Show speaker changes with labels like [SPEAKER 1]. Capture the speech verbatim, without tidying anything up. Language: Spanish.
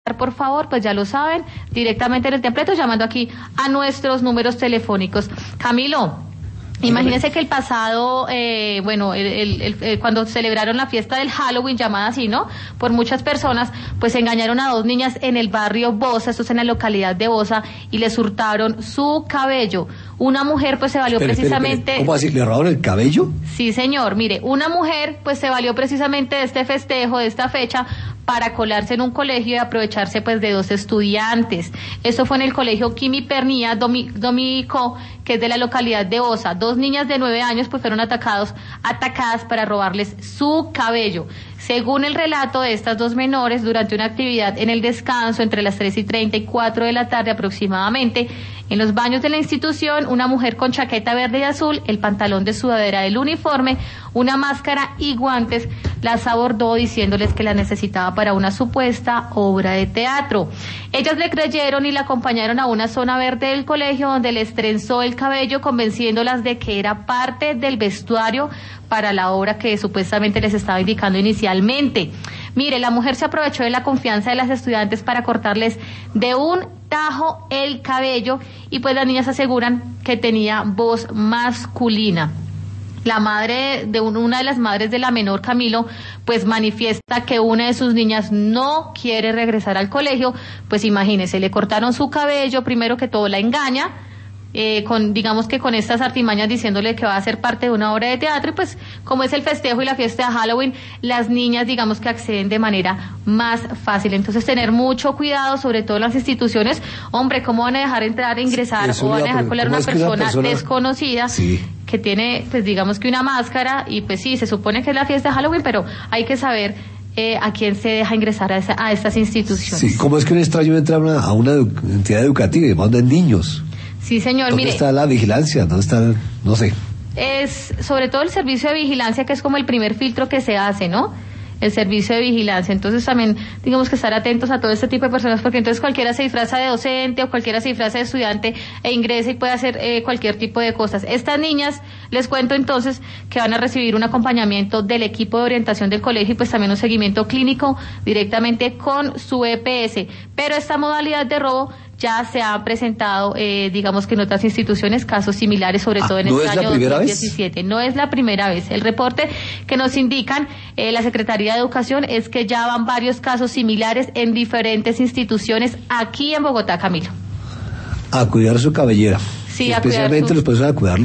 [SPEAKER 1] por favor, pues ya lo saben, directamente en el templeto, llamando aquí a nuestros números telefónicos. Camilo, imagínense que el pasado, eh, bueno, el, el, el, el, cuando celebraron la fiesta del Halloween, llamada así, ¿no? Por muchas personas, pues engañaron a dos niñas en el barrio Bosa, esto es en la localidad de Bosa, y les hurtaron su cabello. Una mujer, pues se valió
[SPEAKER 2] espere,
[SPEAKER 1] precisamente...
[SPEAKER 2] espere, espere. ¿Cómo así? ¿Le robaron el cabello?
[SPEAKER 1] Sí, señor. Mire, una mujer, pues se valió precisamente de este festejo, de esta fecha, para colarse en un colegio y aprovecharse pues de dos estudiantes. Esto fue en el colegio Kimi Pernía Domi, Domico, que es de la localidad de Osa. Dos niñas de nueve años pues fueron atacados, atacadas para robarles su cabello. Según el relato de estas dos menores, durante una actividad en el descanso entre las tres y treinta y cuatro de la tarde aproximadamente, en los baños de la institución, una mujer con chaqueta verde y azul, el pantalón de sudadera del uniforme, una máscara y guantes, las abordó diciéndoles que la necesitaba para una supuesta obra de teatro. Ellas le creyeron y la acompañaron a una zona verde del colegio donde les trenzó el cabello, convenciéndolas de que era parte del vestuario para la obra que supuestamente les estaba indicando inicialmente. Mire, la mujer se aprovechó de la confianza de las estudiantes para cortarles de un tajo el cabello y pues las niñas aseguran que tenía voz masculina. La madre de un, una de las madres de la menor, Camilo, pues manifiesta que una de sus niñas no quiere regresar al colegio. Pues imagínese, le cortaron su cabello, primero que todo la engaña, eh, con digamos que con estas artimañas diciéndole que va a ser parte de una obra de teatro, y pues como es el festejo y la fiesta de Halloween, las niñas digamos que acceden de manera más fácil. Entonces tener mucho cuidado, sobre todo en las instituciones. Hombre, ¿cómo van a dejar entrar, ingresar
[SPEAKER 2] Eso
[SPEAKER 1] o van a
[SPEAKER 2] iba a
[SPEAKER 1] dejar colar una
[SPEAKER 2] ¿cómo es que una
[SPEAKER 1] persona,
[SPEAKER 2] persona
[SPEAKER 1] desconocida?
[SPEAKER 2] Sí.
[SPEAKER 1] Que tiene, pues digamos que una máscara, y pues sí, se supone que es la fiesta de Halloween, pero hay que saber eh, a quién se deja ingresar a, esa, a estas instituciones.
[SPEAKER 2] Sí, ¿cómo es que un extraño entra a una, a una edu- entidad educativa y mandan niños?
[SPEAKER 1] Sí, señor,
[SPEAKER 2] ¿Dónde
[SPEAKER 1] mire.
[SPEAKER 2] está la vigilancia? ¿Dónde está, no sé?
[SPEAKER 1] Es sobre todo el servicio de vigilancia, que es como el primer filtro que se hace, ¿no? El servicio de vigilancia. Entonces también digamos que estar atentos a todo este tipo de personas, porque entonces cualquiera se disfraza de docente o cualquiera se disfraza de estudiante e ingresa y puede hacer eh, cualquier tipo de cosas. Estas niñas, les cuento entonces que van a recibir un acompañamiento del equipo de orientación del colegio y pues también un seguimiento clínico directamente con su E P S. Pero esta modalidad de robo ya se ha presentado, eh, digamos que en otras instituciones, casos similares, sobre
[SPEAKER 2] Ah,
[SPEAKER 1] todo en
[SPEAKER 2] ¿no
[SPEAKER 1] este
[SPEAKER 2] es la
[SPEAKER 1] año
[SPEAKER 2] primera
[SPEAKER 1] dos mil
[SPEAKER 2] vez?
[SPEAKER 1] diecisiete. No es la primera vez. El reporte que nos indican eh, la Secretaría de Educación es que ya van varios casos similares en diferentes instituciones aquí en Bogotá, Camilo.
[SPEAKER 2] A cuidar su cabellera.
[SPEAKER 1] Sí, a cuidar
[SPEAKER 2] Especialmente
[SPEAKER 1] su-
[SPEAKER 2] los profesores a cuidarlo.